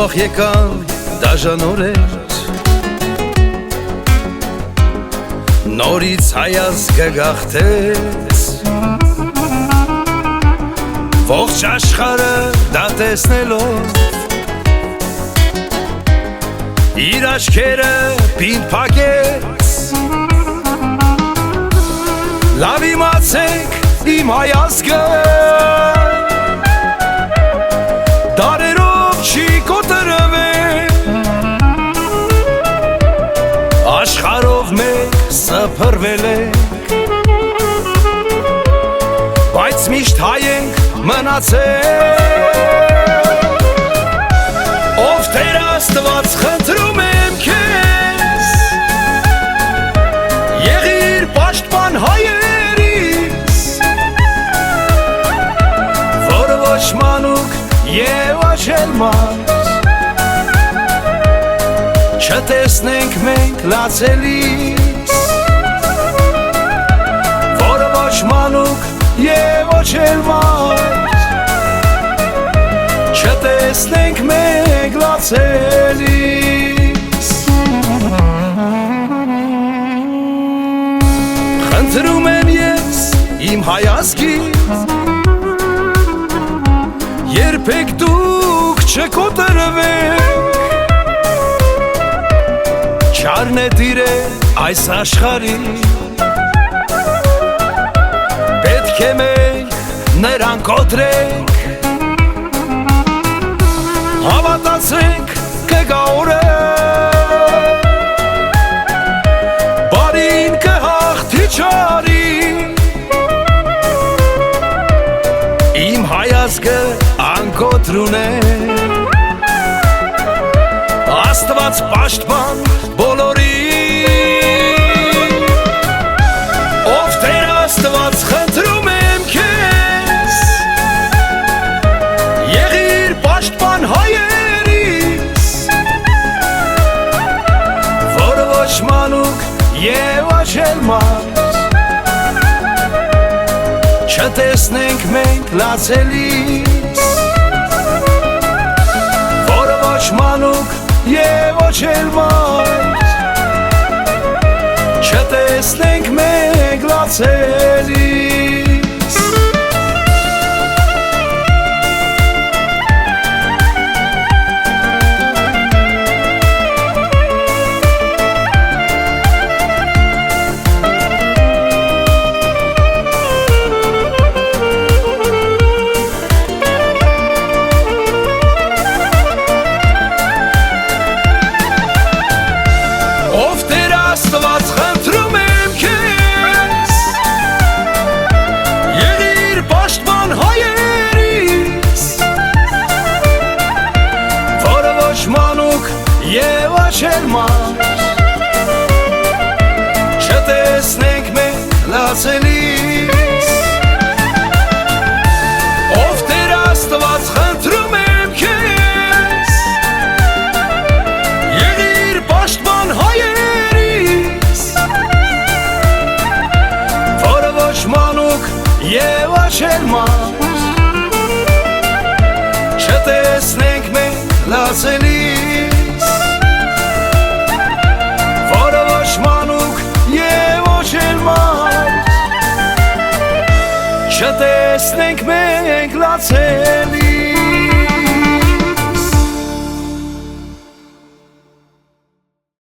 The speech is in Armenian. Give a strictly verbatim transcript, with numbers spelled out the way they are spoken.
Վաղ եկան դաժան օրեր, նորից հայազգը գաղթեց, ողջ աշխարհը դա տեսնելով իր աչքերը պինդ փակեց։ Լավ իմացեք իմ հայազգը դարերով չի կոտրվել, աշխարհով մեկ սփռվել ենք, բայց միշտ հայ ենք մնացել։ Ով Տեր Աստված խնդրում եմ քեզ, եղիր պաշտպան հայերիս, որ ոչ մանուկ և ոչ էլ մարդ չտեսնենք մենք լացելիս, որ ոչ մանուկ և ոչ էլ մարդ չտեսնենք մենք լացելիս։ Խնդրում եմ ես իմ հայազգի, երբեք դուք չկոտրվեք, չարն է տիրել այս աշխարհի, պետք է մենք նրան կոտրենք, հավատացեք կգա օրը, բարին կհաղթի չարին, իմ հայազգը անկոտրուն է, Աստված պաշտպան բոլորին։ Ով Տեր Աստված խնդրում եմ քեզ, եղիր պաշտպան հայերիս, որ ոչ մանուկ և ոչ էլ մարդ չտեսնենք մենք լացելիս, որ ոչ մանուկ և ոչ էլ մարդ չտեսնենք մենք լացելիս։ Աստված խնդրում եմ քեզ, եղիր պաշտպան հայերիս, որ ոչ մանուկ և ոչ էլ մարդ չտեսնենք մենք լացելիս։ Ով Տեր Աստված խնդրում եմ քեզ, եղիր պաշտպան հայերիս, մանուկ և ոչ էլ մարդ չտեսնենք մենք լացելիս, որ ոչ մանուկ և ոչ էլ մարդ չտեսնենք մենք լացելիս։